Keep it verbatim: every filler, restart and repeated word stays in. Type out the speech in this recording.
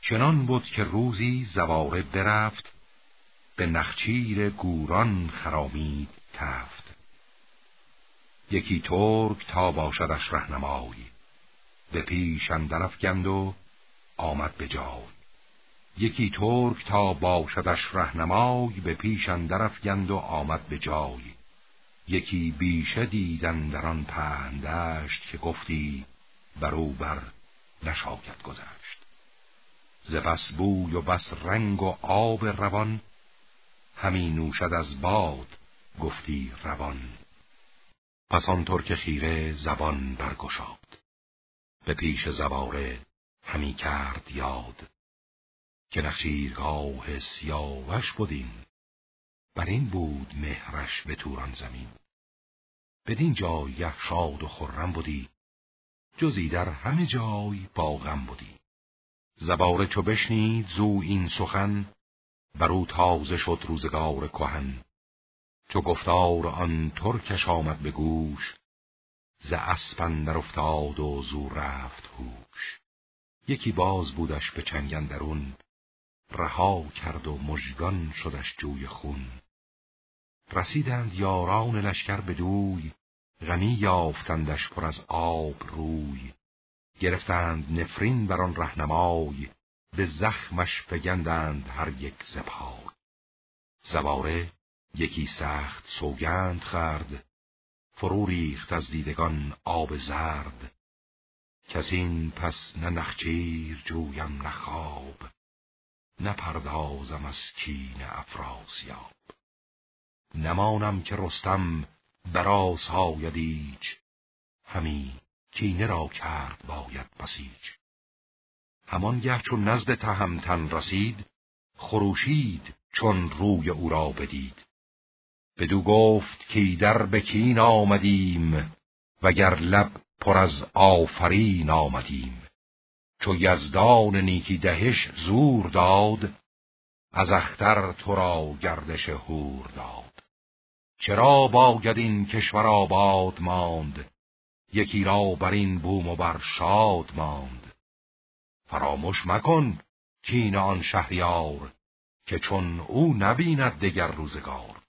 چنان بود که روزی زواره برفت، به نخچیر گوران خرامید تفت. یکی ترک تا باشدش رهنمای، به پیش اندر افگند و آمد به جای. یکی ترک تا باشدش رهنمای، به پیش اندر افگند و آمد به جای. یکی بیشه دیدن در آن پهن دشت، که گفتی برو بر نشاید گذشت. ز بس بوی و بس رنگ و آب روان، همی نوشد از باد گفتی روان. پس آن ترک خیره زبان برگشاد، به پیش زواره همی کرد یاد. که نخچیرگاه سیاوش بودین، بر این بود مهرش به توران زمین. بدین جایگه شاد و خرم بودی، جزی در همه جای با غم بودی. زواره چو بشنید زو این سخن، برو تازه شد روزگار کهن. چو گفتار آن ترکش آمد به گوش، ز اسپ اندر افتاد و زو رفت هوش. یکی باز بودش به چنگ اندرون، رها کرد و مژگان شدش جوی خون. رسیدند یاران لشکر بدوی، غمی یافتندش پر از آب روی. گرفتند نفرین بر آن رهنمای، به زخمش فگندند هر یک ز پای. زواره یکی سخت سوگند خورد، فرو ریخت از دیدگان آب زرد. کزین پس نه نخچیر جویم نه خواب، نپردازم از کین افراسیاب. نمانم که رستم برآساید ایچ، همی کینه را کرد باید بسیج. همانگه چون نزد تهمتن رسید، خروشید چون روی او را بدید. بدو گفت کایدر به کین آمدیم، وگر لب پر از آفرین آمدیم. چو یزدان نیکی دهش زور داد، از اختر تو را گردش هور داد. چرا باید این کشور آباد ماند، یکی را بر این بوم و بر شاد ماند. فراموش مکن کین آن شهریار، که چون او نبیند دگر روزگار.